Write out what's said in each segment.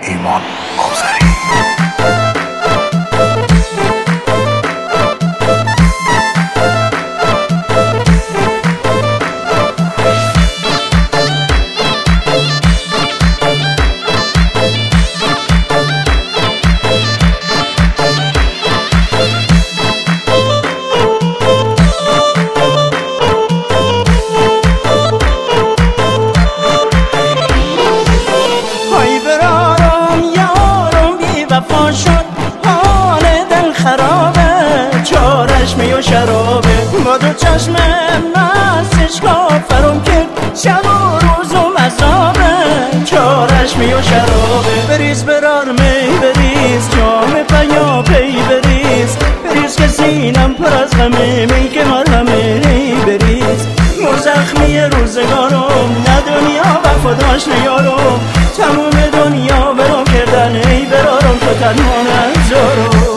ایمان آذری. چشمی و شرابه با دو چشم مستش کافرم کرد شب و روز و مذابه چارشمی و شرابه بریز برار می بریز جام پیا پی بریز بریز که سینم پر از غمه می که مرهمه بریز مر زخمی روزگارم نه دنیا وفاداش نیارم تموم دنیا برام کردن ای برارم تو تنها نذارم.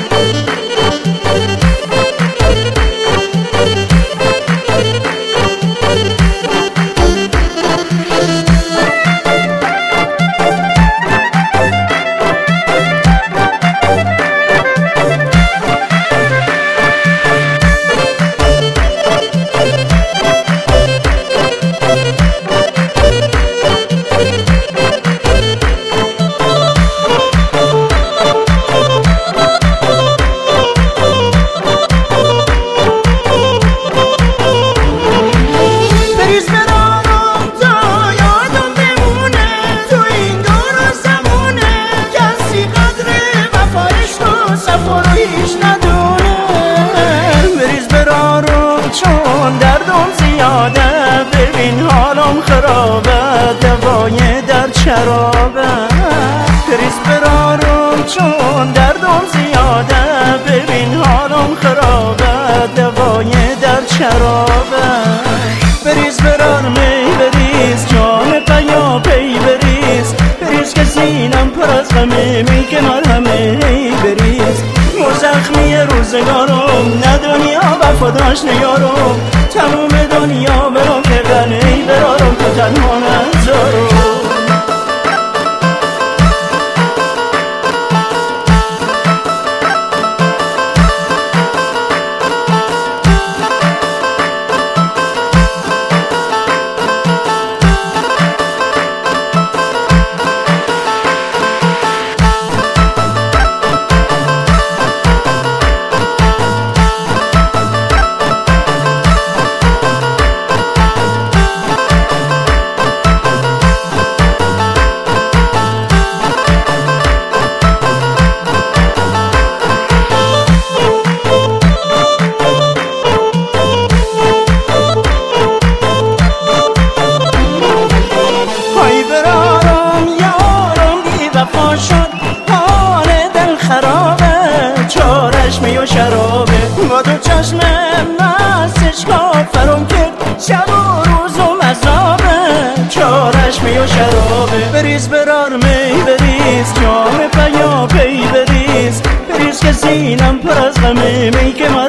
چون دردم زیاده ببین حالم خرابه دوای درد شرابه بریز برارم چون دردم زیاده ببین حالم خرابه دوای درد شرابه بریز برار می بریز جام پیا پی بریز بریز که سینم پر از غمه می که مرهمه بریز مر زخمی روزگارم نه دنیا وفاداش نیارم تموم دنیا برام کردن ای برارم تو تنها نذارم. چشمی و شرابه با دو چشم مستش کافرم کرد شب و روز و مذابه چارشمی و شرابه بریز برار می بریز جام پیا پی بریز بریز که سینم پر از غمه می که